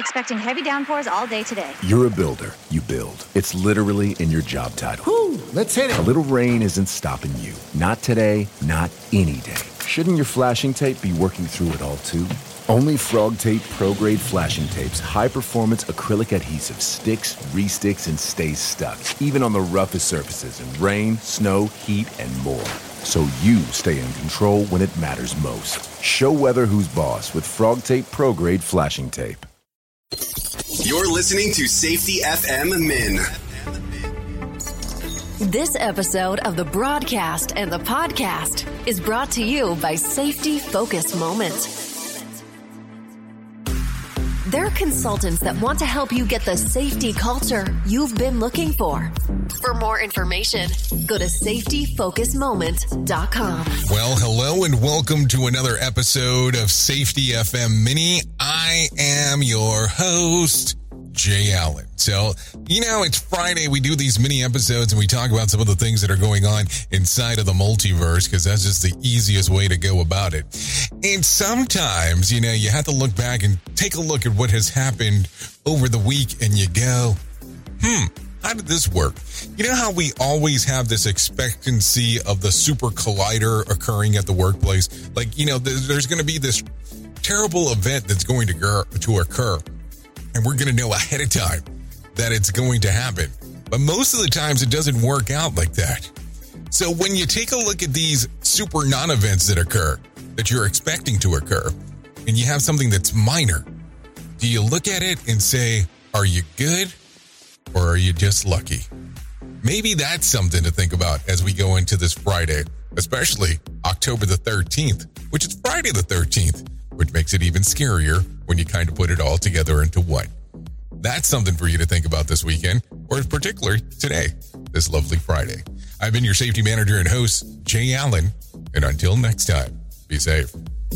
Expecting heavy downpours all day today. You're a builder. You build. It's literally in your job title. Whew, let's hit it. A little rain isn't stopping you. Not today, not any day. Shouldn't your flashing tape be working through it all too? Only Frog Tape Pro-Grade Flashing Tape's high-performance acrylic adhesive sticks, re-sticks, and stays stuck, even on the roughest surfaces in rain, snow, heat, and more. So you stay in control when it matters most. Show weather who's boss with Frog Tape Pro-Grade Flashing Tape. You're listening to Safety FM Min. This episode of the broadcast and the podcast is brought to you by Safety Focus Moments. They're consultants that want to help you get the safety culture you've been looking for. For more information, go to safetyfocusmoment.com. Well, hello and welcome to another episode of Safety FM Mini. I am your host, Jay Allen. So, it's Friday. We do these mini episodes and we talk about some of the things that are going on inside of the multiverse because that's just the easiest way to go about it. And sometimes, you have to look back and take a look at what has happened over the week and you go, how did this work? You know how we always have this expectancy of the super collider occurring at the workplace? Like, there's going to be this terrible event that's going to occur. And we're going to know ahead of time that it's going to happen. But most of the times it doesn't work out like that. So when you take a look at these super non-events that occur, that you're expecting to occur, and you have something that's minor, do you look at it and say, are you good or are you just lucky? Maybe that's something to think about as we go into this Friday, especially October the 13th, which is Friday the 13th, which makes it even scarier when you kind of put it all together into one. That's something for you to think about this weekend, or in particular today, this lovely Friday. I've been your safety manager and host, Jay Allen, and until next time, be safe.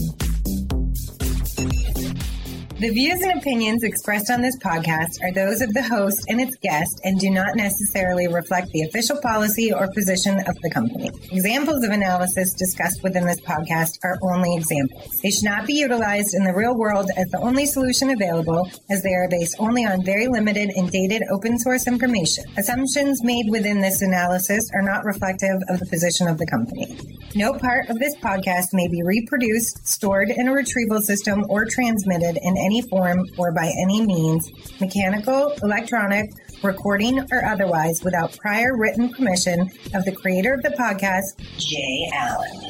The views and opinions expressed on this podcast are those of the host and its guest and do not necessarily reflect the official policy or position of the company. Examples of analysis discussed within this podcast are only examples. They should not be utilized in the real world as the only solution available, as they are based only on very limited and dated open source information. Assumptions made within this analysis are not reflective of the position of the company. No part of this podcast may be reproduced, stored in a retrieval system, or transmitted in any form or by any means, mechanical, electronic, recording, or otherwise, without prior written permission of the creator of the podcast, Jay Allen.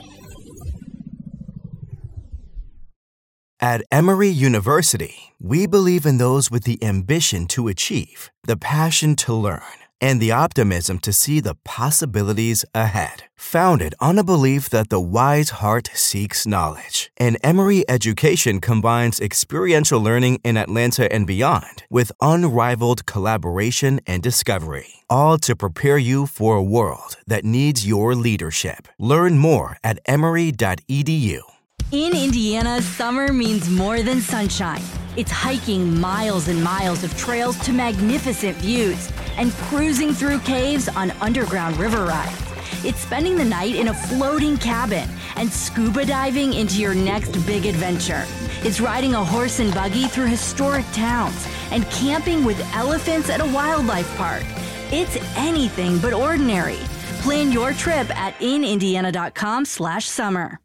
At Emory University, we believe in those with the ambition to achieve, the passion to learn, and the optimism to see the possibilities ahead. Founded on a belief that the wise heart seeks knowledge, and Emory education combines experiential learning in Atlanta and beyond with unrivaled collaboration and discovery, all to prepare you for a world that needs your leadership. Learn more at emory.edu. In Indiana, summer means more than sunshine. It's hiking miles and miles of trails to magnificent views and cruising through caves on underground river rides. It's spending the night in a floating cabin and scuba diving into your next big adventure. It's riding a horse and buggy through historic towns and camping with elephants at a wildlife park. It's anything but ordinary. Plan your trip at inindiana.com/summer.